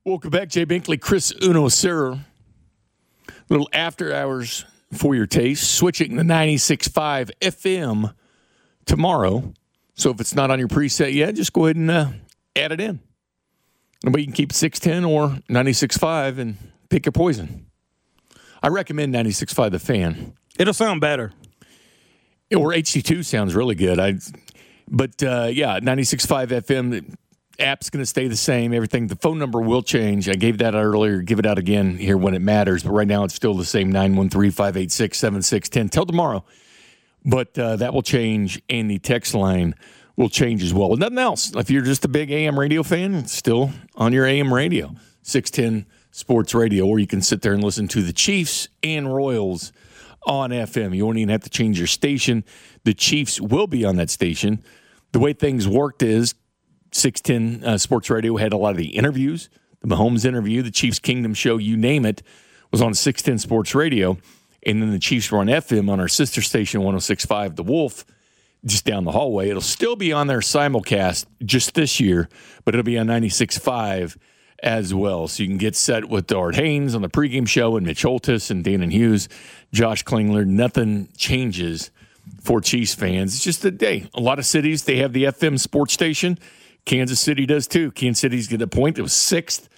Welcome back, Jay Binkley, Chris Uno Serra. Little after hours for your taste. Switching to 96.5 FM tomorrow. So if it's not on your preset yet, just go ahead and add it in. But you can keep 610 or 96.5 and pick your poison. I recommend 96.5 The Fan. It'll sound better. Or HD2 sounds really good. But 96.5 FM, app's going to stay the same. Everything. The phone number will change. I gave that out earlier. Give it out again here when it matters. But right now it's still the same, 913-586-7610. Till tomorrow. But that will change, and the text line will change as well. Nothing else. If you're just a big AM radio fan, it's still on your AM radio, 610 Sports Radio. Or you can sit there and listen to the Chiefs and Royals on FM. You won't even have to change your station. The Chiefs will be on that station. The way things worked is 610 Sports Radio had a lot of the interviews. The Mahomes interview, the Chiefs Kingdom show, you name it, was on 610 Sports Radio. And then the Chiefs were on FM on our sister station, 106.5 The Wolf, just down the hallway. It'll still be on their simulcast just this year, but it'll be on 96.5 as well. So you can get set with Art Haynes on the pregame show and Mitch Holtis and Dan and Hughes, Josh Klingler. Nothing changes for Chiefs fans. It's just that, hey, a lot of cities, they have the FM sports station. Kansas City does too. Kansas City's get a point. It was sixth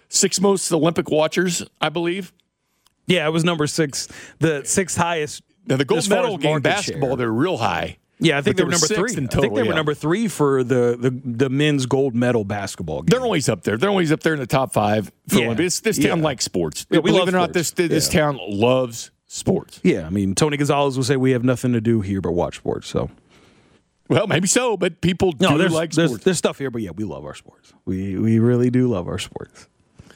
most Olympic watchers, I believe. Yeah, it was number 6, the sixth highest. Now, the gold medal game basketball, they're real high. Yeah, I think they were number 3. Total, I think they were number 3 for the men's gold medal basketball game. They're always up there. They're always up there in the top 5 for Olympics. This town likes sports. Yeah, we Believe love it or not, this town loves sports. Yeah, I mean, Tony Gonzalez would say we have nothing to do here but watch sports. So, well, maybe so, but people do like sports. There's stuff here, but yeah, we love our sports. We really do love our sports.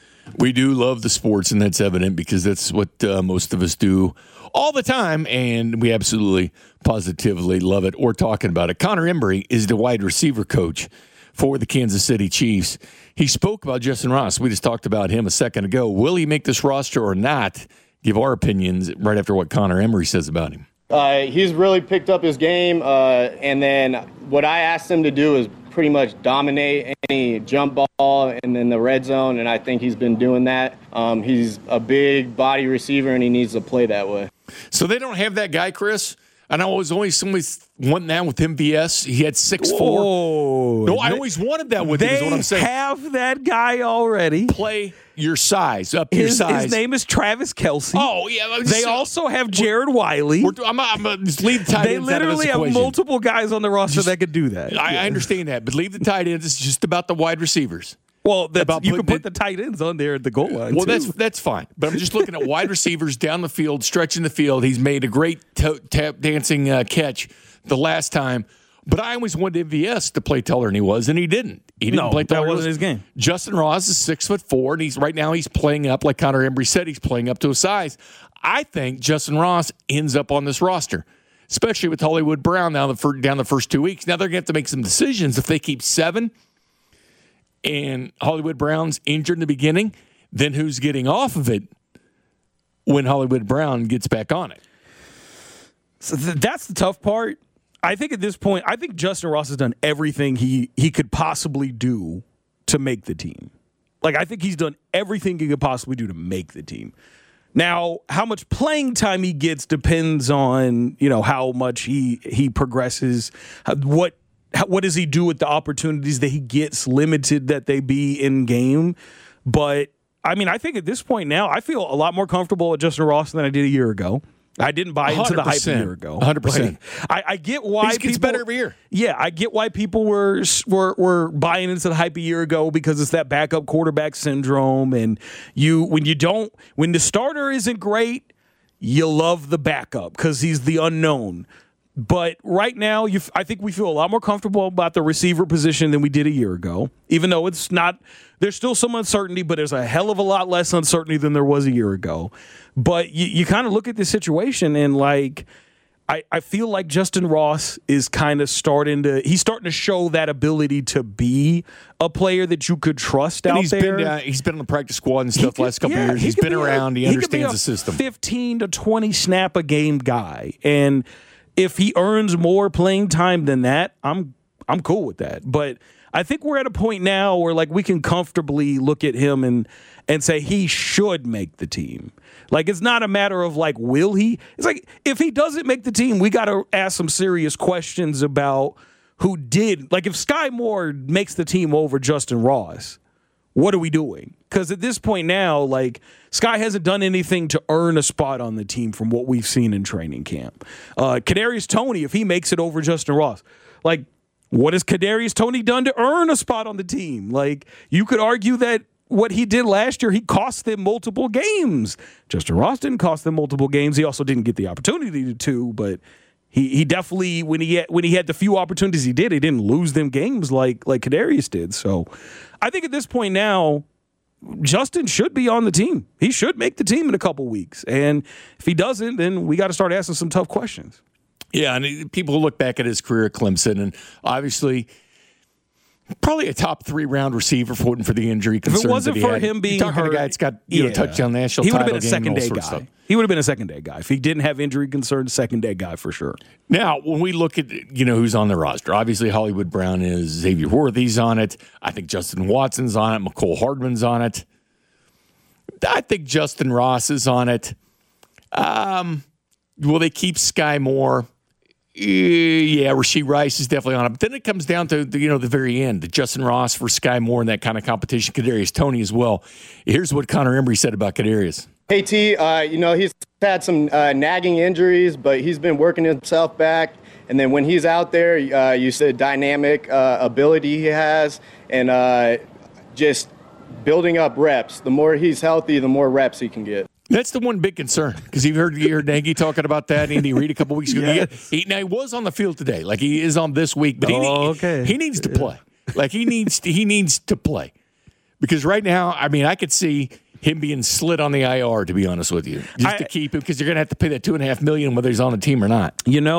We do love the sports, and that's evident because that's what most of us do all the time, and we absolutely, positively love it. We're talking about it. Connor Embry is the wide receiver coach for the Kansas City Chiefs. He spoke about Justin Ross. We just talked about him a second ago. Will he make this roster or not? Give our opinions right after what Connor Embry says about him. He's really picked up his game, and then what I asked him to do is pretty much dominate any jump ball and then the red zone, and I think he's been doing that. He's a big body receiver, and he needs to play that way. So they don't have that guy, Chris? I know it was always somebody wanting that with MVS. He had 6'4". Whoa. No, I always wanted that with him, is what I'm saying. They have that guy already. Play your size, up your size. His name is Travis Kelce. Oh, yeah. They also have Jared Wiley. I'm just leave the tight ends out of this equation. They literally have multiple guys on the roster that could do that. I understand that, but leave the tight ends. It's just about the wide receivers. Well, you can put the tight ends on there at the goal line. Well, that's fine. But I'm just looking at wide receivers down the field, stretching the field. He's made a great tap dancing catch the last time. But I always wanted MVS to play taller than he was, and he didn't. He didn't play taller. That wasn't his game. Justin Ross is 6'4", and right now he's playing up, like Connor Embry said, he's playing up to a size. I think Justin Ross ends up on this roster, especially with Hollywood Brown down the first 2 weeks. Now they're going to have to make some decisions. If they keep 7 and Hollywood Brown's injured in the beginning, then who's getting off of it when Hollywood Brown gets back on it? So that's the tough part. I think at this point, Justin Ross has done everything he could possibly do to make the team. Like, I think he's done everything he could possibly do to make the team. Now, how much playing time he gets depends on, how much he progresses, what does he do with the opportunities that he gets, limited that they be in game. But, I mean, I think at this point now, I feel a lot more comfortable with Justin Ross than I did a year ago. I didn't buy into the hype a year ago. 100%. I get why he gets better every year. Yeah, I get why people were buying into the hype a year ago because it's that backup quarterback syndrome. And when the starter isn't great, you love the backup because he's the unknown. But right now, I think we feel a lot more comfortable about the receiver position than we did a year ago, even though it's not – there's still some uncertainty, but there's a hell of a lot less uncertainty than there was a year ago. But you kind of look at this situation and, like, I feel like Justin Ross is kind of starting to show that ability to be a player that you could trust out there. He's been on the practice squad and stuff last couple of years. He's been around. He understands the system. 15 to 20 snap a game guy. And if he earns more playing time than that, I'm cool with that. But I think we're at a point now where like we can comfortably look at him and say he should make the team. Like, it's not a matter of like, will he? It's like, if he doesn't make the team, we got to ask some serious questions about who did. Like, if Sky Moore makes the team over Justin Ross, what are we doing? Because at this point now, like, Sky hasn't done anything to earn a spot on the team from what we've seen in training camp. Kadarius Toney, if he makes it over Justin Ross, like, what has Kadarius Toney done to earn a spot on the team? Like, you could argue that what he did last year, he cost them multiple games. Justin Ross didn't cost them multiple games. He also didn't get the opportunity to, but he definitely, when he had the few opportunities he didn't lose them games like Kadarius did. So I think at this point now, Justin should be on the team. He should make the team in a couple weeks. And if he doesn't, then we got to start asking some tough questions. Yeah, and people look back at his career at Clemson, and obviously probably a top 3 round receiver for the injury concerns. If it wasn't that he for had. him being You're talking hurt, a guy that's got touchdown national he would title have been a second day guy. He would have been a second day guy if he didn't have injury concerns. Second day guy for sure. Now, when we look at who's on the roster, obviously Hollywood Brown is, Xavier Worthy's on it. I think Justin Watson's on it. McCole Hardman's on it. I think Justin Ross is on it. Will they keep Sky Moore? Yeah, Rashee Rice is definitely on it. But then it comes down to the very end, the Justin Ross for Sky Moore and that kind of competition. Kadarius Toney as well. Here's what Connor Embry said about Kadarius. Hey, T, he's had some nagging injuries, but he's been working himself back. And then when he's out there, you said dynamic ability he has, and just building up reps. The more he's healthy, the more reps he can get. That's the one big concern, because you heard Nagy talking about that, Andy Reid a couple weeks ago. Yes. Now, he was on the field today, like he is on this week, but he needs to play. Like he needs to play, because right now, I mean, I could see him being slid on the IR, to be honest with you, just to keep him, because you're going to have to pay that $2.5 million whether he's on the team or not.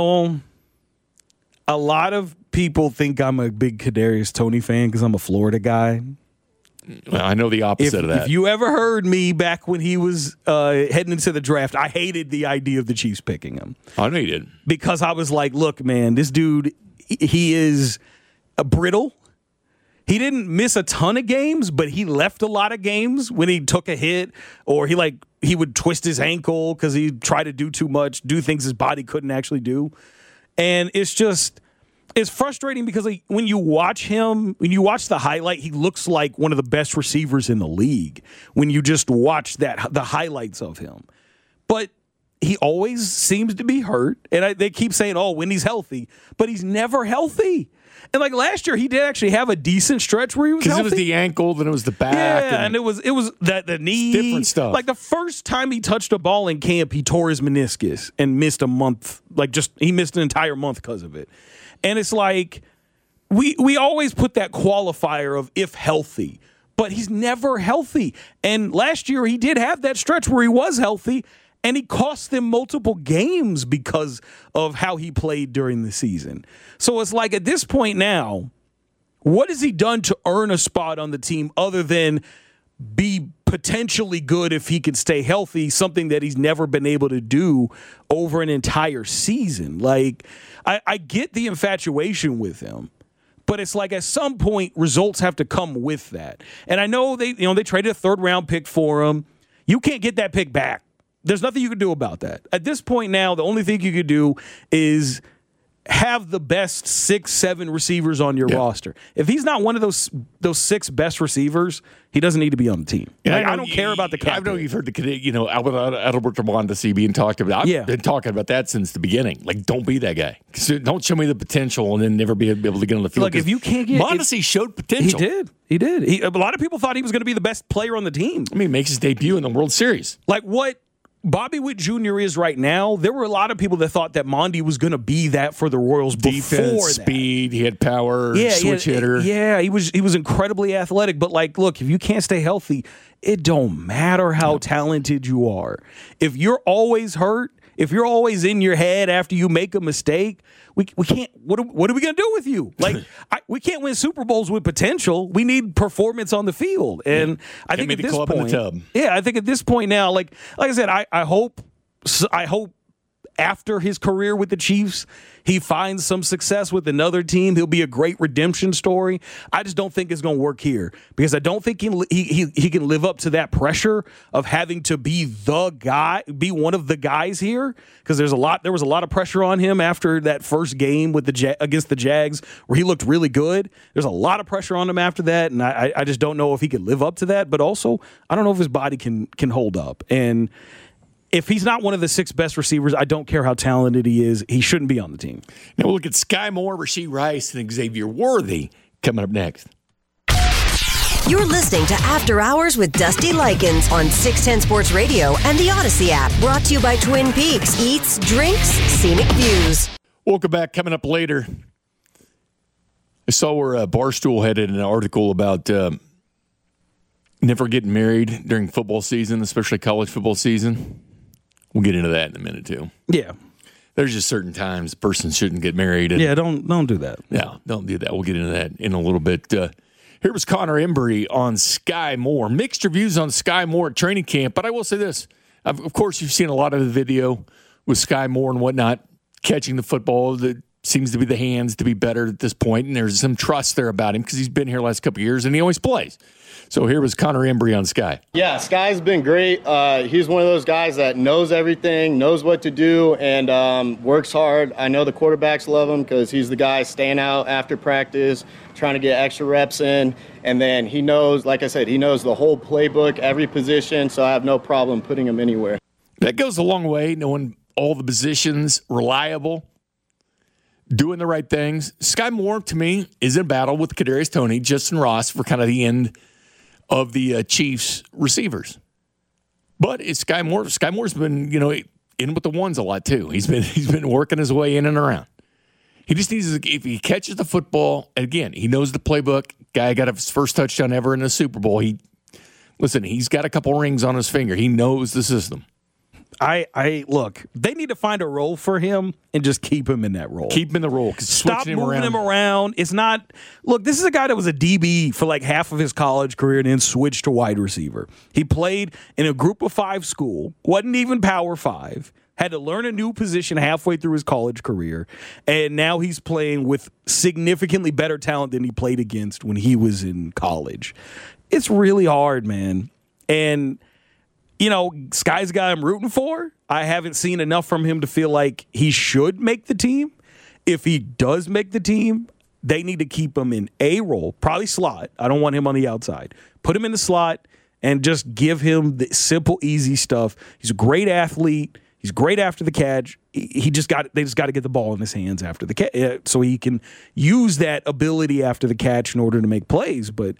A lot of people think I'm a big Kadarius Toney fan because I'm a Florida guy. Well, I know the opposite of that. If you ever heard me back when he was heading into the draft, I hated the idea of the Chiefs picking him. I know you did. Because I was like, look, man, this dude, he is brittle. He didn't miss a ton of games, but he left a lot of games when he took a hit, or he would twist his ankle because he tried to do too much, do things his body couldn't actually do. And it's frustrating because when you watch him, when you watch the highlight, he looks like one of the best receivers in the league when you just watch the highlights of him. But he always seems to be hurt. And they keep saying, when he's healthy. But he's never healthy. And like last year, he did actually have a decent stretch where he was healthy. Because it was the ankle, then it was the back. Yeah, and it was the knee. Different stuff. Like the first time he touched a ball in camp, he tore his meniscus and missed a month. He missed an entire month because of it. And it's like we always put that qualifier of if healthy, but he's never healthy. And last year he did have that stretch where he was healthy, and he cost them multiple games because of how he played during the season. So it's like at this point now, what has he done to earn a spot on the team other than be potentially good if he can stay healthy, something that he's never been able to do over an entire season? Like, I get the infatuation with him, but it's like at some point results have to come with that. And I know they traded a 3rd round pick for him. You can't get that pick back. There's nothing you can do about that. At this point now, the only thing you could do is have the best 6-7 receivers on your roster. If he's not one of those 6 best receivers, he doesn't need to be on the team. I don't care about the cap. I know you've heard Albert Mondesi being talked about. I've been talking about that since the beginning. Like, don't be that guy. Don't show me the potential and then never be able to get on the field. Look, if you can't get Mondesi showed potential. He did. A lot of people thought he was going to be the best player on the team. I mean, he makes his debut in the World Series. Like what Bobby Witt Jr. is right now, there were a lot of people that thought that Mondi was going to be that for the Royals before that. Speed, he had power, switch hitter. Yeah, he was incredibly athletic. But like, look, if you can't stay healthy, it don't matter how talented you are. If you're always hurt, if you're always in your head after you make a mistake, we can't. What are we going to do with you? Like, we can't win Super Bowls with potential. We need performance on the field. And I think at this point, I think at this point now, like I said, I hope after his career with the Chiefs, he finds some success with another team, he'll be a great redemption story. I just don't think it's going to work here because I don't think he can live up to that pressure of having to be the guy, be one of the guys here. Because there was a lot of pressure on him after that first game with against the Jags where he looked really good. There's a lot of pressure on him after that, and I just don't know if he could live up to that. But also, I don't know if his body can hold up. And if he's not one of the 6 best receivers, I don't care how talented he is. He shouldn't be on the team. Now we'll look at Sky Moore, Rashee Rice, and Xavier Worthy coming up next. You're listening to After Hours with Dusty Likens on 610 Sports Radio and the Odyssey app. Brought to you by Twin Peaks. Eats, drinks, scenic views. Welcome back. Coming up later, I saw where Barstool had an article about never getting married during football season, especially college football season. We'll get into that in a minute, too. Yeah. There's just certain times a person shouldn't get married. And, yeah, don't do that. No, don't do that. We'll get into that in a little bit. Here was Connor Embry on Sky Moore. Mixed reviews on Sky Moore at training camp, but I will say this. Of course, you've seen a lot of the video with Sky Moore and whatnot, catching the football. That seems to be the hands to be better at this point, and there's some trust there about him because he's been here the last couple of years, and he always plays. So here was Connor Embry on Sky. Yeah, Sky's been great. He's one of those guys that knows everything, knows what to do, and works hard. I know the quarterbacks love him because he's the guy staying out after practice, trying to get extra reps in. And then he knows, like I said, he knows the whole playbook, every position, so I have no problem putting him anywhere. That goes a long way, knowing all the positions, reliable, doing the right things. Sky Moore, to me, is in a battle with Kadarius Toney, Justin Ross for kind of the end of the Chiefs receivers. But it's Sky Moore. Sky Moore's been, in with the ones a lot too. He's been working his way in and around. He just needs, if he catches the football, and again, he knows the playbook. Guy got his first touchdown ever in the Super Bowl. He's got a couple rings on his finger. He knows the system. I look, they need to find a role for him and just keep him in that role. Keep him in the role. Stop moving him around. It's not, look, this is a guy that was a DB for like half of his college career and then switched to wide receiver. He played in a group of 5 school, wasn't even Power 5, had to learn a new position halfway through his college career, and now he's playing with significantly better talent than he played against when he was in college. It's really hard, man. And Sky's a guy I'm rooting for. I haven't seen enough from him to feel like he should make the team. If he does make the team, they need to keep him in a role, probably slot. I don't want him on the outside. Put him in the slot and just give him the simple, easy stuff. He's a great athlete. He's great after the catch. They just got to get the ball in his hands after the catch so he can use that ability after the catch in order to make plays. But,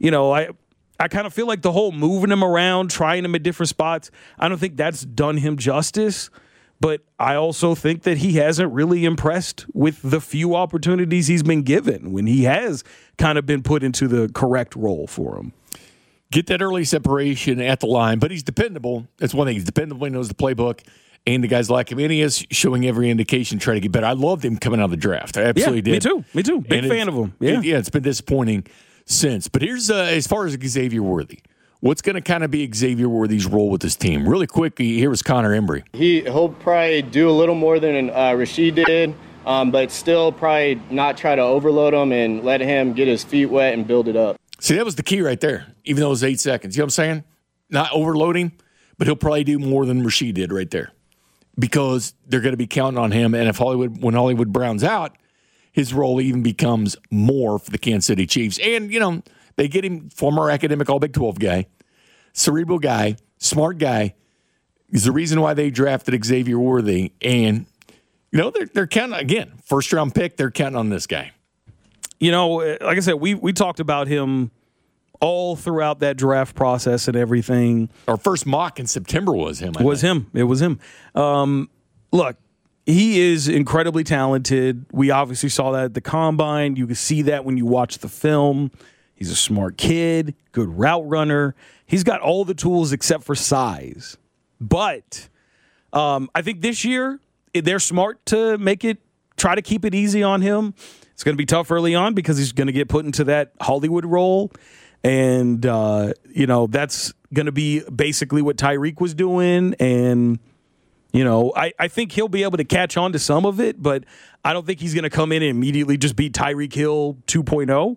I kind of feel like the whole moving him around, trying him at different spots, I don't think that's done him justice. But I also think that he hasn't really impressed with the few opportunities he's been given when he has kind of been put into the correct role for him. Get that early separation at the line, but he's dependable. That's one thing. He's dependable. He knows the playbook. And the guys like him, and he is showing every indication trying to get better. I loved him coming out of the draft. I absolutely did. Me too. Big fan of him. Yeah, it's been disappointing since. But here's, as far as Xavier Worthy, what's going to kind of be Xavier Worthy's role with this team? Really quick, here was Connor Embry. He'll probably do a little more than Rashee did, but still probably not try to overload him and let him get his feet wet and build it up. See, that was the key right there, even though it was 8 seconds. You know what I'm saying? Not overloading, but he'll probably do more than Rashee did right there. Because they're going to be counting on him, and when Hollywood Brown's out, his role even becomes more for the Kansas City Chiefs. And, they get him, former academic All-Big 12 guy, cerebral guy, smart guy, is the reason why they drafted Xavier Worthy. And, they're counting, again, first-round pick, they're counting on this guy. Like I said, we talked about him all throughout that draft process and everything. Our first mock in September was him. It was him. Look, he is incredibly talented. We obviously saw that at the Combine. You can see that when you watch the film. He's a smart kid, good route runner. He's got all the tools except for size. But I think this year, they're smart to try to keep it easy on him. It's going to be tough early on because he's going to get put into that Hollywood role. And, that's going to be basically what Tyreek was doing. And, I think he'll be able to catch on to some of it, but I don't think he's going to come in and immediately just be Tyreek Hill 2.0.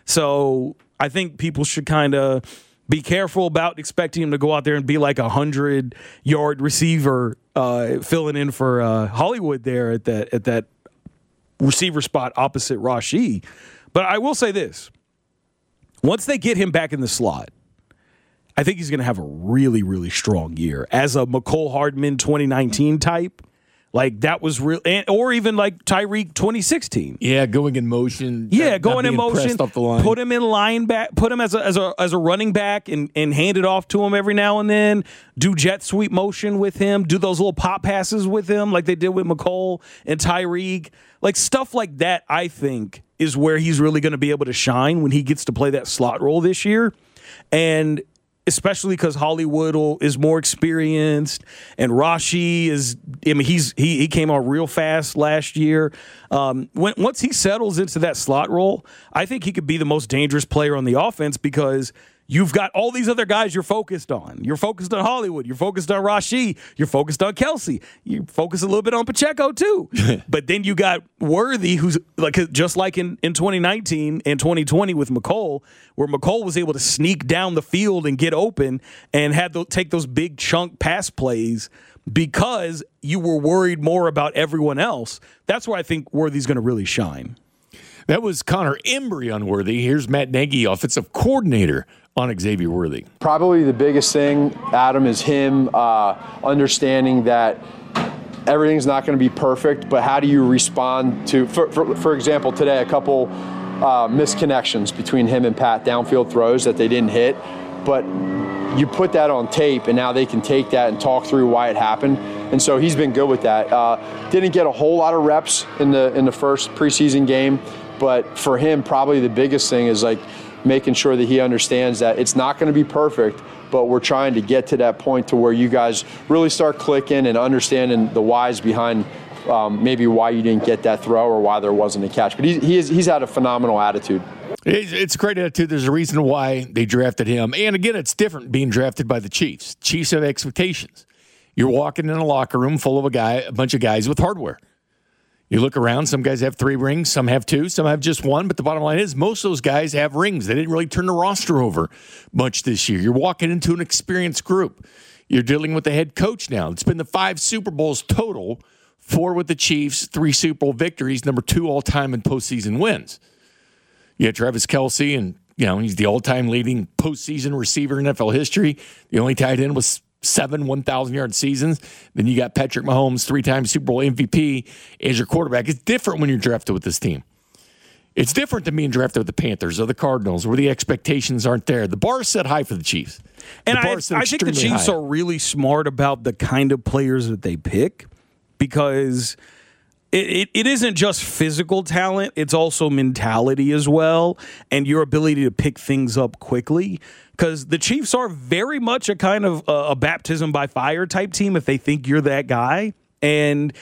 So I think people should kind of be careful about expecting him to go out there and be like 100-yard receiver filling in for Hollywood there at that receiver spot opposite Rashee. But I will say this. Once they get him back in the slot, I think he's going to have a really, really strong year as a McCole Hardman 2019 type. Like that was real, or even like Tyreek 2016. Yeah, going in motion. Going in motion. Off the line. Put him in line back. Put him as a running back and hand it off to him every now and then. Do jet sweep motion with him. Do those little pop passes with him like they did with McCole and Tyreek. Like stuff like that, I think, is where he's really going to be able to shine when he gets to play that slot role this year. And especially because Hollywood is more experienced, and Rashee is. I mean, he came out real fast last year. Once he settles into that slot role, I think he could be the most dangerous player on the offense because you've got all these other guys you're focused on. You're focused on Hollywood. You're focused on Rashee. You're focused on Kelsey. You focus a little bit on Pacheco too. But then you got Worthy, who's like just like in 2019 and 2020 with McCole, where McCole was able to sneak down the field and get open and had to take those big chunk pass plays because you were worried more about everyone else. That's where I think Worthy's going to really shine. That was Connor Embry on Worthy. Here's Matt Nagy, offensive coordinator, on Xavier Worthy. Probably the biggest thing, Adam, is him understanding that everything's not going to be perfect, but how do you respond to, for example, today, a couple misconnections between him and Pat, downfield throws that they didn't hit, but you put that on tape, and now they can take that and talk through why it happened. And so he's been good with that. Didn't get a whole lot of reps in the first preseason game, but for him, probably the biggest thing is like making sure that he understands that it's not going to be perfect, but we're trying to get to that point to where you guys really start clicking and understanding the whys behind maybe why you didn't get that throw or why there wasn't a catch. But he's had a phenomenal attitude. It's a great attitude. There's a reason why they drafted him. And again, it's different being drafted by the Chiefs. Chiefs have expectations. You're walking in a locker room full of a bunch of guys with hardware. You look around, some guys have 3 rings, some have 2, some have just 1, but the bottom line is most of those guys have rings. They didn't really turn the roster over much this year. You're walking into an experienced group. You're dealing with the head coach now. It's been the 5 Super Bowls total, 4 with the Chiefs, 3 Super Bowl victories, number 2 all-time in postseason wins. You had Travis Kelce, and he's the all-time leading postseason receiver in NFL history. The only tight end was 7 1,000-yard seasons. Then you got Patrick Mahomes, 3-time Super Bowl MVP as your quarterback. It's different when you're drafted with this team. It's different than being drafted with the Panthers or the Cardinals, where the expectations aren't there. The bar is set high for the Chiefs. And I think the Chiefs are really smart about the kind of players that they pick because it isn't just physical talent, it's also mentality as well, and your ability to pick things up quickly. Because the Chiefs are very much a kind of a baptism by fire type team if they think you're that guy. And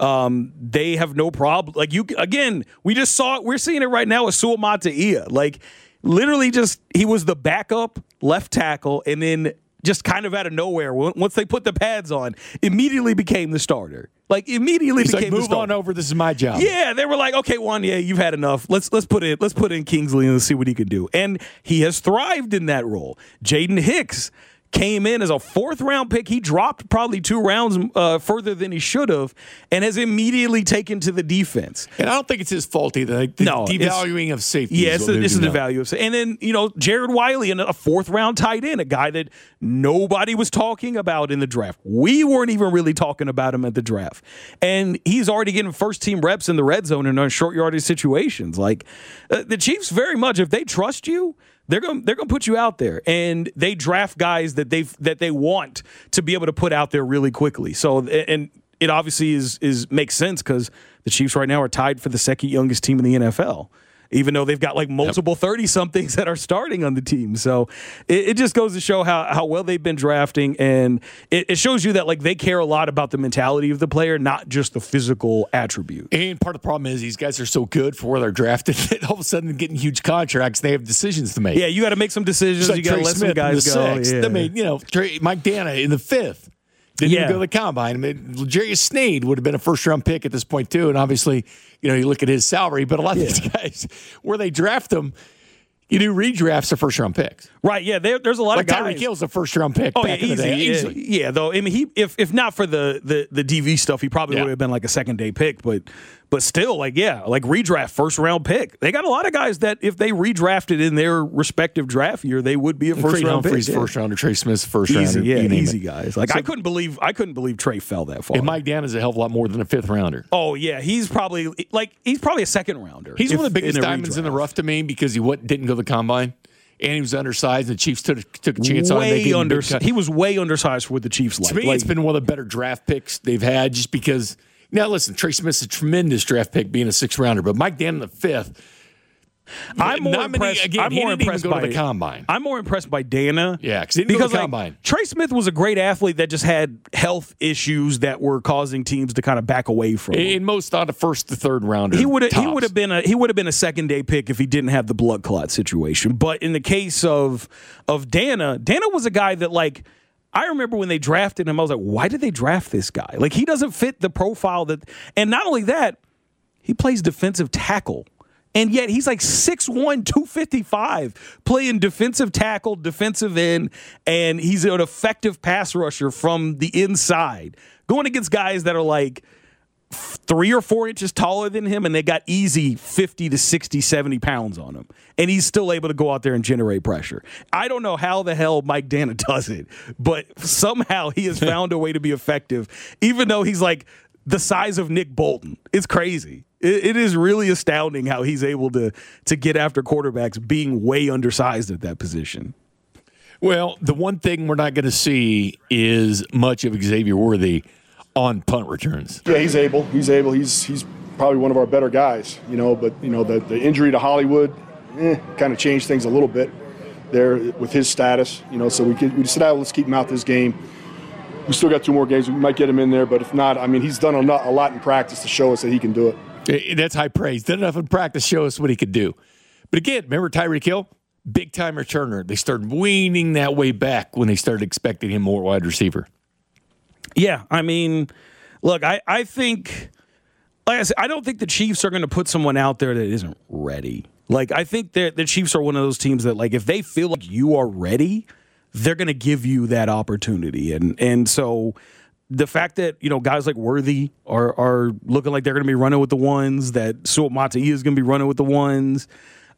they have no problem. Like we just saw it. We're seeing it right now with Sua Mata'ia. Like literally he was the backup left tackle and then just kind of out of nowhere, once they put the pads on, immediately became the starter. Like immediately He's became like, the starter. Move on over. This is my job. Yeah, they were like, okay, Juan, you've had enough. Let's put in Kingsley and let's see what he could do. And he has thrived in that role. Jaden Hicks came in as a 4th-round pick. He dropped probably 2 rounds further than he should have and has immediately taken to the defense. And I don't think it's his fault either. Like the devaluing of safety. Yeah, this is the value of safety. And then, Jared Wiley, a 4th-round tight end, a guy that nobody was talking about in the draft. We weren't even really talking about him at the draft. And he's already getting first-team reps in the red zone in short yardage situations. Like, the Chiefs very much, if they trust you, they're going to put you out there, and they draft guys that they want to be able to put out there really quickly. So, and it obviously makes sense because the Chiefs right now are tied for the 2nd youngest team in the NFL, even though they've got like multiple 30-somethings that are starting on the team. So it just goes to show how well they've been drafting, and it shows you that like they care a lot about the mentality of the player, not just the physical attribute. And part of the problem is these guys are so good for where they're drafted that all of a sudden getting huge contracts, they have decisions to make. Yeah, you got to make some decisions. Like you got to let some guys go. Yeah. I mean, Mike Dana in the 5th. Didn't even go to the combine. I mean, Jarius Sneed would have been a first-round pick at this point, too. And obviously, you look at his salary. But a lot of these guys, where they draft them, you do redrafts of first-round picks. Right, yeah. There's a lot of guys. Tyreek Hill's a first-round pick back in the day. Easily. Yeah, though, I mean, if not for the DV stuff, he probably would have been like a second-day pick. But still, like redraft first-round pick. They got a lot of guys that if they redrafted in their respective draft year, they would be a first-round pick. First-rounder, Trey Smith's first-rounder. Easy guys. Like, I couldn't believe Trey fell that far. And Mike Down is a hell of a lot more than a fifth-rounder. Oh, yeah. He's probably a second-rounder. He's one of the biggest diamonds in the rough to me because he didn't go to the combine. And he was undersized, and the Chiefs took a chance on him. He was way undersized for what the Chiefs like. To me, it's been one of the better draft picks they've had just because – now, listen, Trey Smith's a tremendous draft pick being a sixth-rounder, but Mike Dannon, the fifth – I'm more impressed by the combine. I'm more impressed by Dana. Yeah, because he didn't go to the combine. Trey Smith was a great athlete that just had health issues that were causing teams to kind of back away from him. In most thought, a first to third rounder. He would have been a second-day pick if he didn't have the blood clot situation. But in the case of Dana was a guy that like. I remember when they drafted him, I was like, why did they draft this guy? Like, he doesn't fit the profile that – and not only that, he plays defensive tackle. And yet he's like 6'1", 255, playing defensive tackle, defensive end, and he's an effective pass rusher from the inside, going against guys that are like 3 or 4 inches taller than him, and they got easy 50 to 60, 70 pounds on him. And he's still able to go out there and generate pressure. I don't know how the hell Mike Dana does it, but somehow he has found a way to be effective, even though he's like the size of Nick Bolton. It's crazy. It is really astounding how he's able to get after quarterbacks being way undersized at that position. Well, the one thing we're not going to see is much of Xavier Worthy on punt returns. Yeah, he's able. He's probably one of our better guys, but the injury to Hollywood kind of changed things a little bit there with his status, so we decided, let's keep him out this game. We still got 2 more games. We might get him in there, but if not, I mean, he's done a lot in practice to show us that he can do it. That's high praise. Did enough in practice to show us what he could do. But again, remember Tyreek Hill? Big-time returner. They started weaning that way back when they started expecting him more wide receiver. Yeah, I mean, look, I think, like I said, I don't think the Chiefs are going to put someone out there that isn't ready. Like, I think that the Chiefs are one of those teams that, like, if they feel like you are ready, they're going to give you that opportunity. And so the fact that, guys like Worthy are looking like they're going to be running with the ones, that Suat Matai is going to be running with the ones,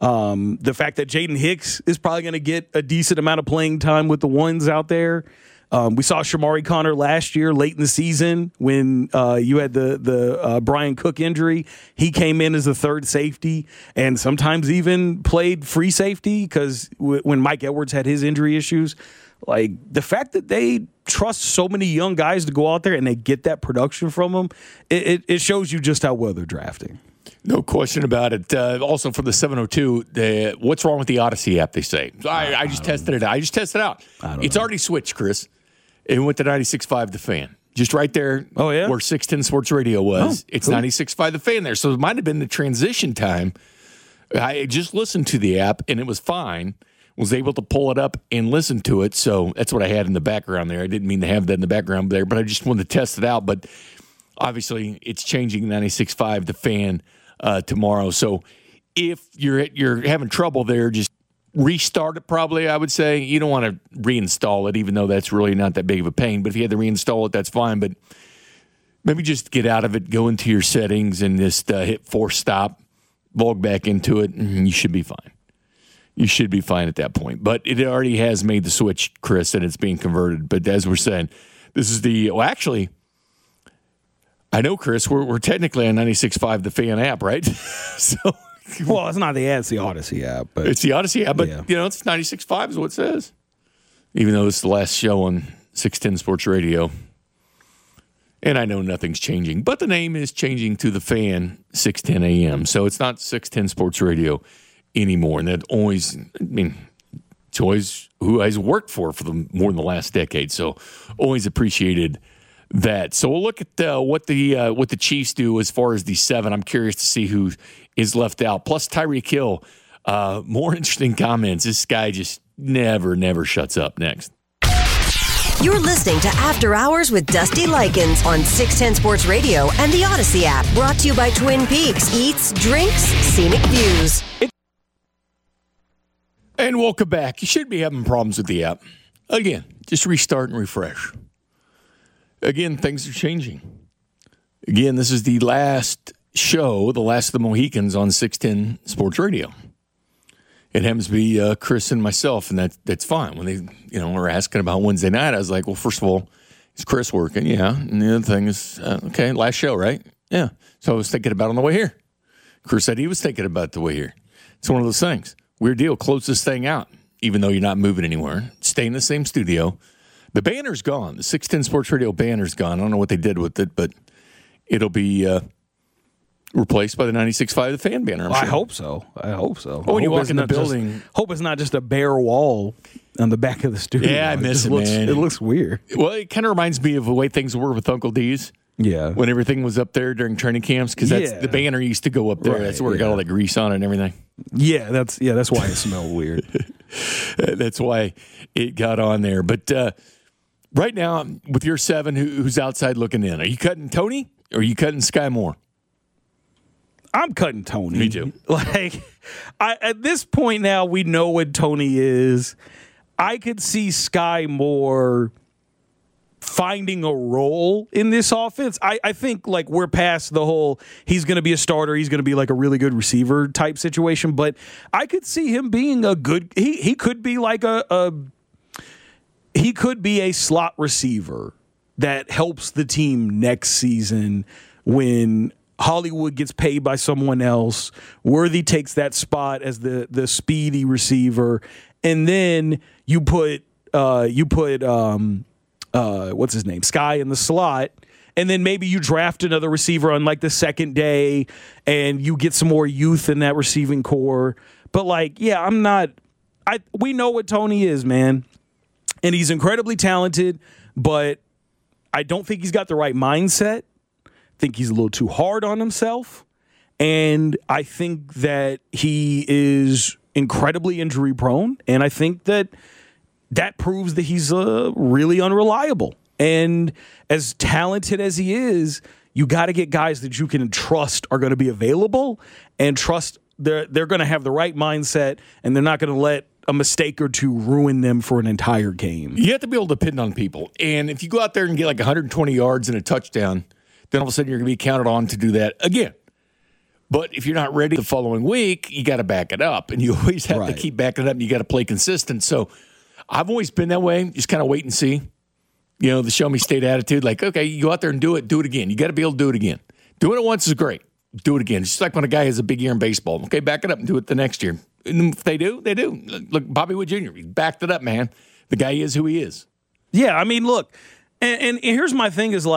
the fact that Jaden Hicks is probably going to get a decent amount of playing time with the ones out there. We saw Shamari Connor last year late in the season when you had the Brian Cook injury. He came in as a third safety and sometimes even played free safety because when Mike Edwards had his injury issues, like the fact that they trust so many young guys to go out there and they get that production from them, it shows you just how well they're drafting. No question about it. Also for the 702, what's wrong with the Odyssey app, they say? I just tested it out. It's already switched, Chris. It went to 96.5 The Fan. Just right there where 610 Sports Radio was. It's cool. 96.5 The Fan there. So it might have been the transition time. I just listened to the app, and it was fine. Was able to pull it up and listen to it. So that's what I had in the background there. I didn't mean to have that in the background there, but I just wanted to test it out. But obviously, it's changing 96.5 The Fan tomorrow. So if you're having trouble there, just restart it probably, I would say. You don't want to reinstall it, even though that's really not that big of a pain. But if you had to reinstall it, that's fine. But maybe just get out of it, go into your settings, and just hit force stop, log back into it, and you should be fine. You should be fine at that point. But it already has made the switch, Chris, and it's being converted. But as we're saying, this is actually, I know, Chris, we're technically on 96.5 The Fan app, right? So... Well, it's not the ad, it's the Odyssey app. But it's the Odyssey app, but, it's 96.5 is what it says. Even though it's the last show on 610 Sports Radio. And I know nothing's changing, but the name is changing to The Fan 610 a.m. So it's not 610 Sports Radio anymore. And that always, it's always who I've worked for more than the last decade. So always appreciated that. So we'll look at what the Chiefs do as far as the 7. I'm curious to see who is left out. Plus Tyreek Hill, more interesting comments. This guy just never shuts up. Next. You're listening to After Hours with Dusty Likens on 610 Sports Radio and the Odyssey app. Brought to you by Twin Peaks. Eats, drinks, scenic views. And welcome back. You shouldn't be having problems with the app. Again, just restart and refresh. Again, things are changing. Again, this is the last show, the last of the Mohicans on 610 Sports Radio. It happens to be Chris and myself, and that's fine. When they were asking about Wednesday night, I was like, well, first of all, is Chris working? Yeah. And the other thing is, okay, last show, right? Yeah. So I was thinking about it on the way here. Chris said he was thinking about it the way here. It's one of those things. Weird deal. Close this thing out, even though you're not moving anywhere. Stay in the same studio. The banner's gone. The 610 Sports Radio banner's gone. I don't know what they did with it, but it'll be replaced by the 96.5 The Fan banner. I'm sure. I hope so. Oh, when you walk in the building. Hope it's not just a bare wall on the back of the studio. Yeah, I miss it, man. It looks weird. Well, it kind of reminds me of the way things were with Uncle D's. Yeah. When everything was up there during training camps, because the banner used to go up there. Right, that's where it got all the grease on it and everything. Yeah, that's why it smelled weird. That's why it got on there. But right now, with your 7, who's outside looking in? Are you cutting Tony or are you cutting Sky Moore? I'm cutting Tony. Me too. At this point now, we know what Tony is. I could see Sky Moore finding a role in this offense. I think we're past the whole he's going to be a starter, he's going to be like a really good receiver type situation, but I could see him being a good he could be like he could be a slot receiver that helps the team next season when Hollywood gets paid by someone else. Worthy takes that spot as the speedy receiver, and then you put what's his name, Sky in the slot, and then maybe you draft another receiver on the second day, and you get some more youth in that receiving core. But we know what Tony is, man, and he's incredibly talented, but I don't think he's got the right mindset. I think he's a little too hard on himself, and I think that he is incredibly injury prone, and I think that proves that he's really unreliable. And as talented as he is, you got to get guys that you can trust are going to be available and trust they're going to have the right mindset, and they're not going to let a mistake or two ruin them for an entire game. You have to be able to depend on people. And if you go out there and get 120 yards and a touchdown, then all of a sudden you're going to be counted on to do that again. But if you're not ready the following week, you got to back it up. And you always have to keep backing it up, and you got to play consistent. So I've always been that way, just kind of wait and see. The show me state attitude, okay, you go out there and do it again. You got to be able to do it again. Doing it once is great. Do it again. It's just like when a guy has a big year in baseball. Okay, back it up and do it the next year. And if they do, they do. Look, Bobby Wood Jr., he backed it up, man. The guy is who he is. Yeah, I mean, look, and here's my thing is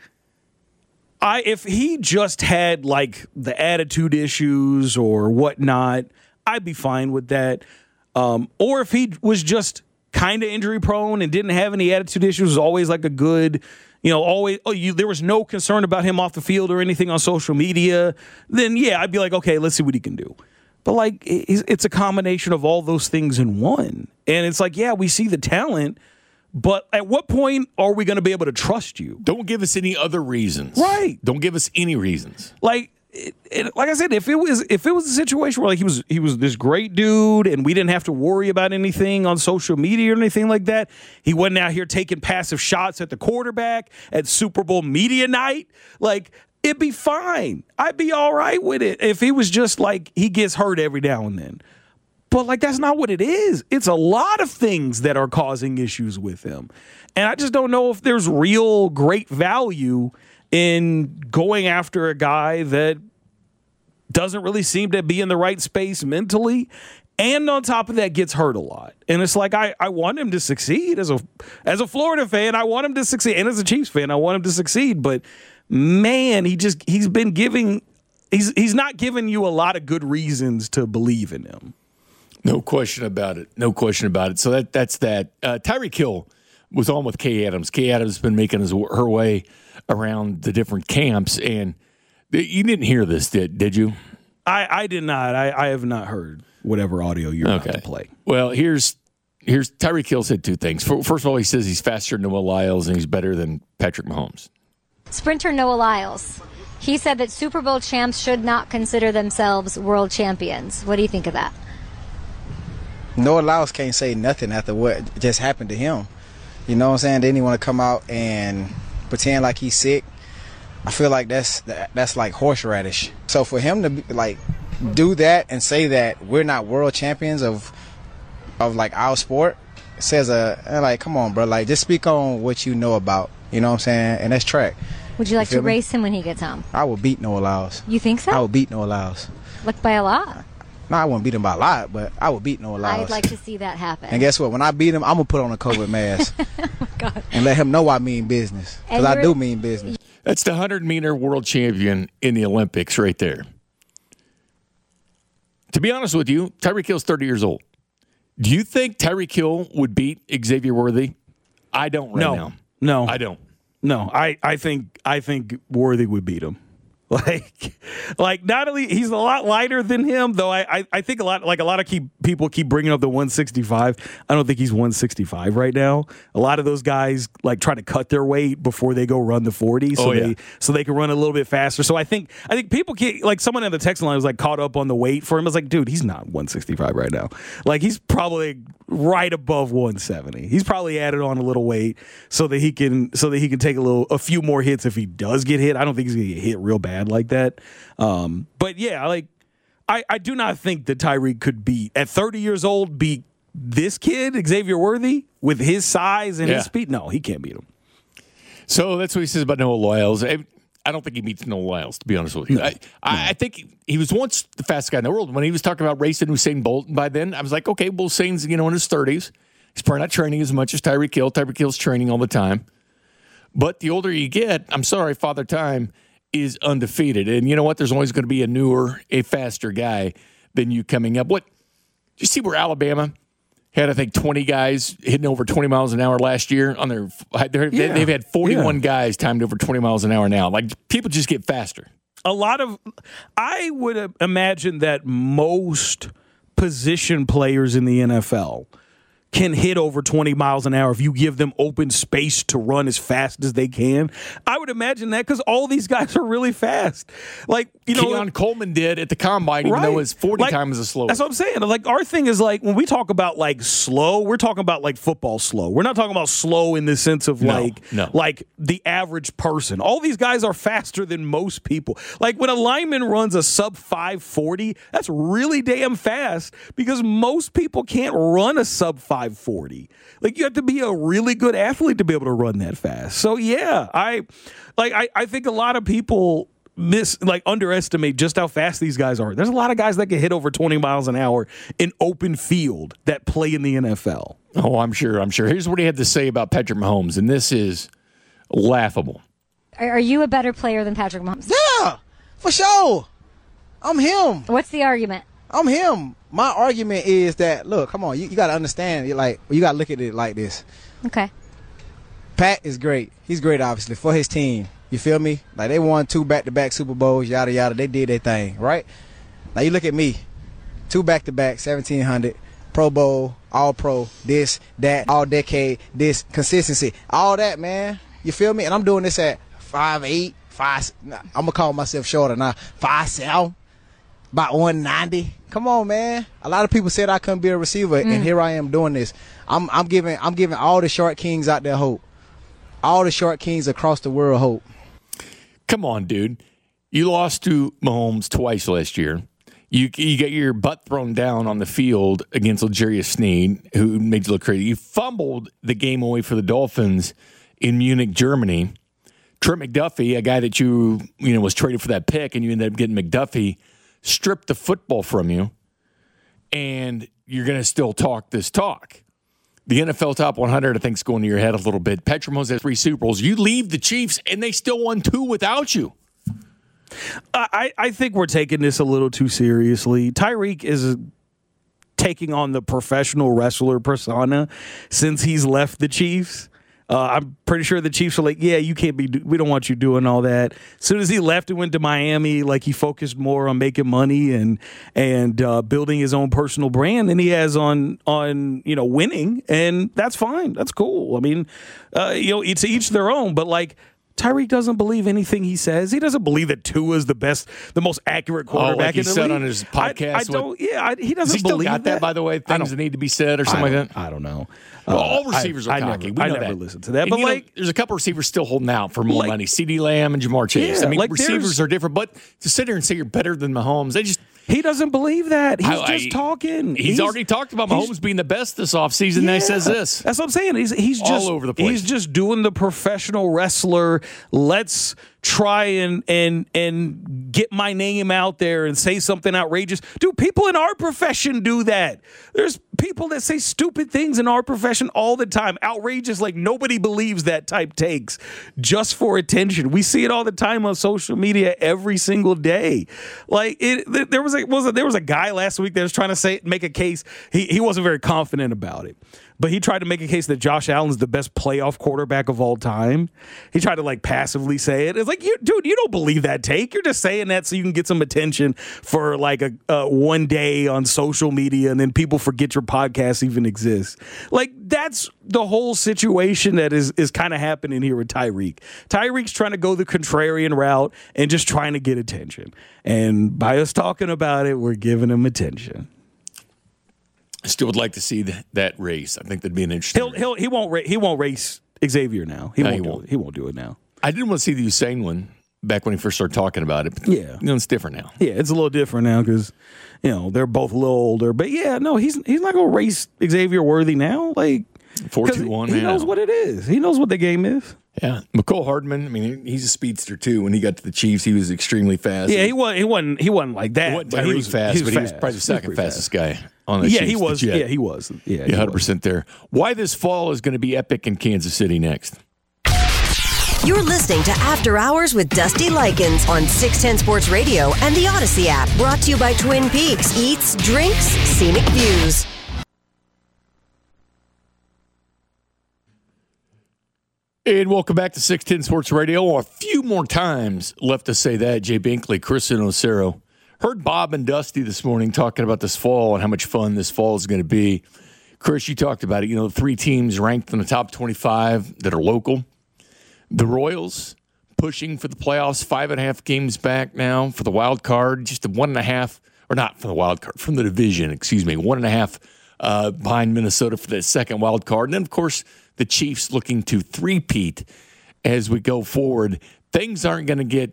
if he just had the attitude issues or whatnot, I'd be fine with that. Or if he was just kind of injury prone and didn't have any attitude issues, was always a good, there was no concern about him off the field or anything on social media, then yeah, I'd be okay, let's see what he can do. But it's a combination of all those things in one. And it's yeah, we see the talent, but at what point are we going to be able to trust you? Don't give us any other reasons. Right. Don't give us any reasons. Like I said, if it was a situation where he was this great dude and we didn't have to worry about anything on social media or anything like that, he wasn't out here taking passive shots at the quarterback at Super Bowl media night, it'd be fine. I'd be all right with it if he was just he gets hurt every now and then. But that's not what it is. It's a lot of things that are causing issues with him. And I just don't know if there's real great value in going after a guy that doesn't really seem to be in the right space mentally, and on top of that gets hurt a lot. And it's I want him to succeed as a Florida fan. I want him to succeed, and as a Chiefs fan, I want him to succeed. But man, he's not giving you a lot of good reasons to believe in him. No question about it. No question about it. So that's that. Tyreek Hill was on with Kay Adams. Kay Adams has been making her way around the different camps, and you didn't hear this, did you? I did not. I have not heard whatever audio you're about to play. Well, here's here's Tyreek Hill said two things. First of all, he says he's faster than Noah Lyles and he's better than Patrick Mahomes. Sprinter Noah Lyles. He said that Super Bowl champs should not consider themselves world champions. What do you think of that? Noah Lyles can't say nothing after what just happened to him. You know what I'm saying? Then he want to come out and pretend like he's sick. I feel like that's like horseradish. So for him to do that and say that we're not world champions of like our sport, says come on, bro. Like, just speak on what you know about. You know what I'm saying? And that's track. Would you like to race him when he gets home? I will beat Noah Lyles. You think so? I will beat Noah Lyles. Like by a lot? No, I wouldn't beat him by a lot, but I would beat Noah Lyles. I'd like to see that happen. And guess what? When I beat him, I'm going to put on a COVID mask. Oh, God. And let him know I mean business. Because I do mean business. That's the 100-meter world champion in the Olympics right there. To be honest with you, Tyreek Hill's 30 years old. Do you think Tyreek Hill would beat Xavier Worthy? I don't now. No. I don't. No, I think Worthy would beat him. Like not only he's a lot lighter than him, though. I think a lot of people keep bringing up the 165. I don't think he's 165 right now. A lot of those guys like try to cut their weight before they go run the 40, so they can run a little bit faster. So I think people can't, like, someone in the text line was like caught up on the weight for him. I was like, dude, he's not 165 right now. Like, he's probably right above 170. He's probably added on a little weight so that he can take a few more hits if he does get hit. I don't think he's gonna get hit real bad like that. But yeah, like I do not think that Tyreek could at 30 years old beat this kid, Xavier Worthy, with his size and his speed. No, he can't beat him. So that's what he says about Noah Lyles. I don't think he beats Noah Lyles, to be honest with you. No. I think he was once the fastest guy in the world. When he was talking about racing Usain Bolt, by then I was like, okay, well, Usain's in his 30s. He's probably not training as much as Tyreek Hill. Tyreek Hill's training all the time. But the older you get, I'm sorry, Father Time is undefeated. And you know what? There's always going to be a faster guy than you coming up. Did you see where Alabama had, I think, 20 guys hitting over 20 miles an hour last year on they've had 41 guys timed over 20 miles an hour now. Like, people just get faster. I would imagine that most position players in the NFL can hit over 20 miles an hour if you give them open space to run as fast as they can. I would imagine that because all these guys are really fast. Like, Keon Coleman did at the combine, even though it's 40 times as slow. That's what I'm saying. Like, our thing is, like, when we talk about like slow, we're talking about like football slow. We're not talking about slow in the sense of like the average person. All these guys are faster than most people. Like, when a lineman runs a sub 540, that's really damn fast because most people can't run a sub 540. Like, you have to be a really good athlete to be able to run that fast. So yeah, I think a lot of people underestimate just how fast these guys are. There's a lot of guys that can hit over 20 miles an hour in open field that play in the NFL. Oh, I'm sure. Here's what he had to say about Patrick Mahomes, and this is laughable. Are you a better player than Patrick Mahomes? Yeah, for sure. I'm him. What's the argument? I'm him. My argument is that, look, come on, you got to understand, you got to look at it like this. Okay. Pat is great. He's great, obviously, for his team. You feel me? Like, they won 2 back-to-back Super Bowls, yada, yada. They did their thing, right? Now, you look at me. 2 back-to-back, 1,700, Pro Bowl, All-Pro, this, that, all-decade, this, consistency. All that, man. You feel me? And I'm doing this at 5'8", 5. I'm going to call myself shorter now. 5'7", about 190. Come on, man. A lot of people said I couldn't be a receiver, and here I am doing this. I'm giving all the short kings out there hope. All the short kings across the world hope. Come on, dude. You lost to Mahomes twice last year. You got your butt thrown down on the field against L'Jarius Sneed, who made you look crazy. You fumbled the game away for the Dolphins in Munich, Germany. Trent McDuffie, a guy that you was traded for that pick, and you ended up getting McDuffie, stripped the football from you, and you're going to still talk this talk. The NFL Top 100, I think, is going to your head a little bit. Patrick Mahomes has 3 Super Bowls. You leave the Chiefs, and they still won 2 without you. I think we're taking this a little too seriously. Tyreek is taking on the professional wrestler persona since he's left the Chiefs. I'm pretty sure the Chiefs were like, yeah, you can't be, we don't want you doing all that. As soon as he left and went to Miami, like he focused more on making money and building his own personal brand than he has on winning. And that's fine. That's cool. I mean, it's each their own, but like, Tyreek doesn't believe anything he says. He doesn't believe that Tua is the most accurate quarterback like in the league. He said on his podcast. I don't. Yeah, he doesn't still believe got that. By the way, things that need to be said or something like that. I don't know. Well, all receivers are cocky. I never listened to that. And but there's a couple receivers still holding out for more money. CeeDee Lamb and Jamar Chase. Yeah, I mean, receivers are different. But to sit here and say you're better than Mahomes, he doesn't believe that. He's just talking. He's already talked about Mahomes being the best this offseason. And he says this. That's what I'm saying. He's just all over the place. He's just doing the professional wrestler. Let's try and get my name out there and say something outrageous. Dude, people in our profession do that. There's people that say stupid things in our profession all the time. Outrageous, like nobody believes that type takes just for attention. We see it all the time on social media every single day. Like there was a guy last week that was trying to make a case. He wasn't very confident about it. But he tried to make a case that Josh Allen's the best playoff quarterback of all time. He tried to like passively say it. It's like, dude, you don't believe that take. You're just saying that so you can get some attention for like a one day on social media, and then people forget your podcast even exists. Like that's the whole situation that is kind of happening here with Tyreek. Tyreek's trying to go the contrarian route and just trying to get attention. And by us talking about it, we're giving him attention. I still would like to see that race. I think that'd be an interesting. He won't race Xavier now. He won't do it now. I didn't want to see the Usain one back when he first started talking about it. But, it's different now. Yeah, it's a little different now because they're both a little older. But yeah, no, he's not going to race Xavier Worthy now. Like 4.21. He knows what it is. He knows what the game is. Yeah, McCole Hardman. I mean, he's a speedster too. When he got to the Chiefs, he was extremely fast. Yeah, he wasn't like that. He wasn't Tyreek fast, but he was probably the second fastest guy on the Chiefs. Yeah, he was. Yeah, he was. Yeah, 100% there. Why this fall is going to be epic in Kansas City next. You're listening to After Hours with Dusty Likens on 610 Sports Radio and the Odyssey app. Brought to you by Twin Peaks. Eats, drinks, scenic views. And welcome back to 610 Sports Radio. A few more times left to say that. Jay Binkley, Chris and Ocero. Heard Bob and Dusty this morning talking about this fall and how much fun this fall is going to be. Chris, you talked about it. 3 teams ranked in the top 25 that are local. The Royals pushing for the playoffs, 5.5 games back now for the wild card. Just a 1.5, or not for the wild card, from the division, 1.5 behind Minnesota for that second wild card. And then, of course, the Chiefs looking to three-peat as we go forward. Things aren't going to get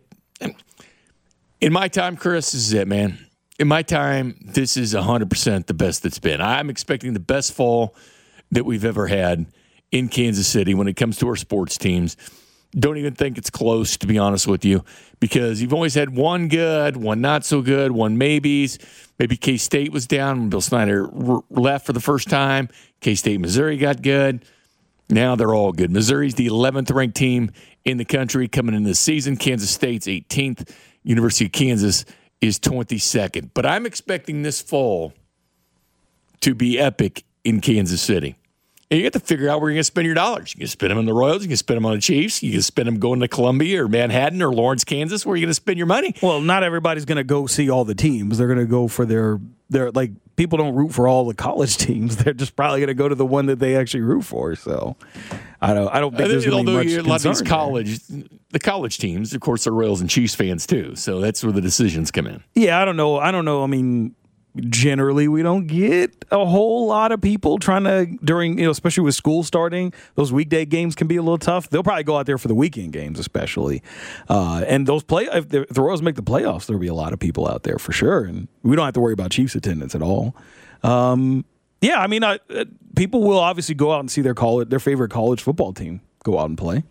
– in my time, Chris, this is it, man. In my time, this is 100% the best it's been. I'm expecting the best fall that we've ever had in Kansas City when it comes to our sports teams. Don't even think it's close, to be honest with you, because you've always had one good, one not so good, one maybes. Maybe K-State was down when Bill Snyder left for the first time. K-State, Missouri got good. Now they're all good. Missouri's the 11th ranked team in the country coming into the season. Kansas State's 18th. University of Kansas is 22nd. But I'm expecting this fall to be epic in Kansas City. And you have to figure out where you're going to spend your dollars. You can spend them on the Royals. You can spend them on the Chiefs. You can spend them going to Columbia or Manhattan or Lawrence, Kansas. Where are you going to spend your money? Well, not everybody's going to go see all the teams. They're going to go for their like, people don't root for all the college teams. They're just probably going to go to the one that they actually root for. So I don't think there's going to be much concern. A lot of these the college teams, of course, are Royals and Chiefs fans too. So that's where the decisions come in. Yeah, I don't know. I mean, generally, we don't get a whole lot of people trying to, during, especially with school starting, those weekday games can be a little tough. They'll probably go out there for the weekend games, especially. And those if the Royals make the playoffs, there'll be a lot of people out there for sure. And we don't have to worry about Chiefs attendance at all. Yeah, I mean, people will obviously go out and see their favorite college football team go out and play.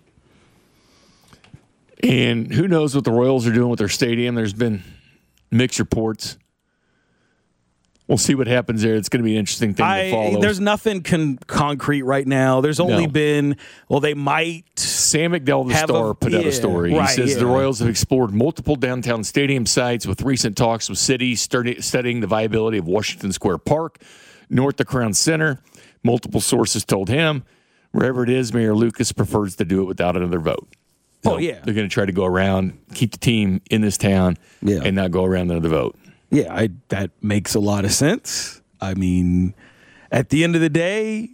And who knows what the Royals are doing with their stadium. There's been mixed reports. We'll see what happens there. It's going to be an interesting thing to follow. There's nothing concrete right now. There's only been, they might. Sam McDowell, the Star, put out a story. He says the Royals have explored multiple downtown stadium sites with recent talks with cities studying the viability of Washington Square Park, north of Crown Center. Multiple sources told him wherever it is, Mayor Lucas prefers to do it without another vote. So yeah. They're going to try to go around, keep the team in this town, and not go around another vote. Yeah, that makes a lot of sense. I mean, at the end of the day,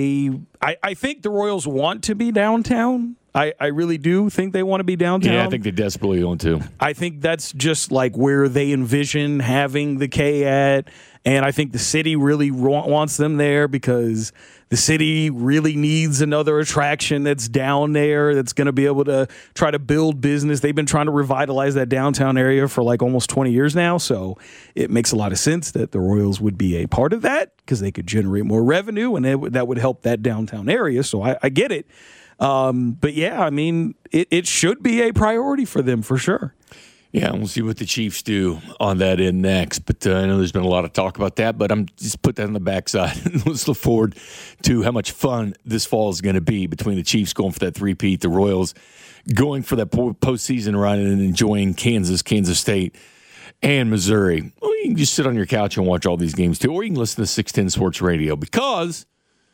I think the Royals want to be downtown. I really do think they want to be downtown. Yeah, I think they desperately want to. I think that's just like where they envision having the K at. And I think the city really wants them there because the city really needs another attraction that's down there that's going to be able to try to build business. They've been trying to revitalize that downtown area for like almost 20 years now. So it makes a lot of sense that the Royals would be a part of that because they could generate more revenue and that would help that downtown area. So I get it. But yeah, I mean, it should be a priority for them for sure. Yeah, we'll see what the Chiefs do on that end next. But I know there's been a lot of talk about that, but I'm just put that on the backside. Let's look forward to how much fun this fall is going to be between the Chiefs going for that three-peat, the Royals going for that postseason run and enjoying Kansas State, and Missouri. Well, you can just sit on your couch and watch all these games too, or you can listen to 610 Sports Radio because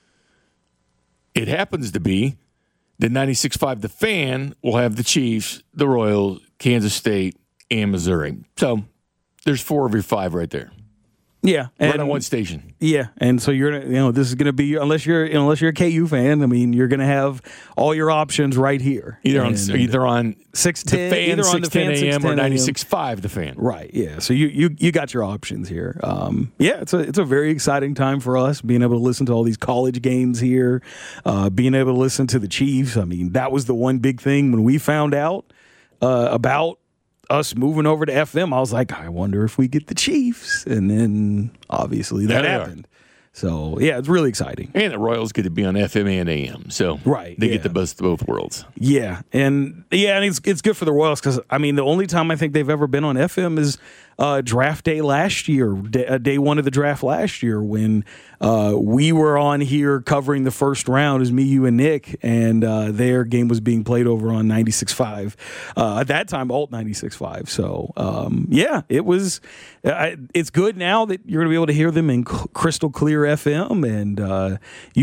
it happens to be that 96.5 The Fan will have the Chiefs, the Royals, Kansas State, and Missouri. So there's 4 of your 5 right there. Yeah, right on one station. Yeah, and so this is going to be unless you're a KU fan. I mean, you're going to have all your options right here. Either on 610, the Fan, either on the Fan 610 AM or 96.5 The Fan. Right. Yeah. So you got your options here. Yeah, it's a very exciting time for us being able to listen to all these college games here, being able to listen to the Chiefs. I mean, that was the one big thing when we found out about us moving over to FM. I was like, I wonder if we get the Chiefs, and then obviously that happened. So yeah, it's really exciting. And the Royals get to be on FM and AM, so they get the best of both worlds. Yeah, and it's good for the Royals because I mean the only time I think they've ever been on FM is draft day last year, day one of the draft last year when we were on here covering the first round. It was me, you, and Nick, and their game was being played over on 96.5. At that time, alt 96.5. So yeah, it was. It's good now that you're going to be able to hear them in crystal clear FM, and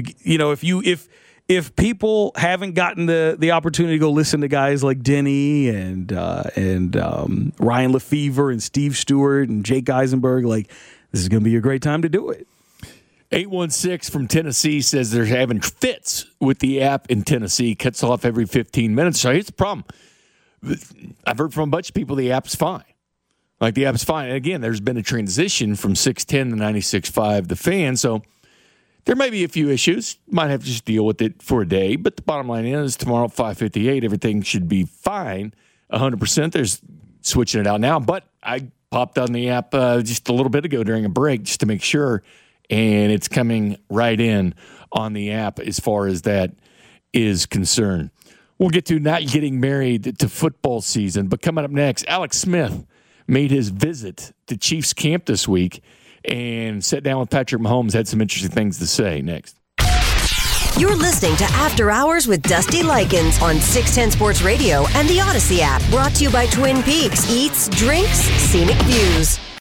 if people haven't gotten the opportunity to go listen to guys like Denny and Ryan Lefevre and Steve Stewart and Jake Eisenberg, like this is going to be a great time to do it. 816 from Tennessee says they're having fits with the app in Tennessee. Cuts off every 15 minutes. So here's the problem. I've heard from a bunch of people the app's fine. Like the app's fine. And again, there's been a transition from 610 to 96.5 The Fan. So there may be a few issues. Might have to just deal with it for a day. But the bottom line is tomorrow at 5:58, everything should be fine. 100%. There's switching it out now. But I popped on the app just a little bit ago during a break just to make sure. And it's coming right in on the app as far as that is concerned. We'll get to not getting married to football season. But coming up next, Alex Smith made his visit to Chiefs camp this week and sat down with Patrick Mahomes, had some interesting things to say. Next. You're listening to After Hours with Dusty Likens on 610 Sports Radio and the Odyssey app. Brought to you by Twin Peaks. Eats, drinks, scenic views.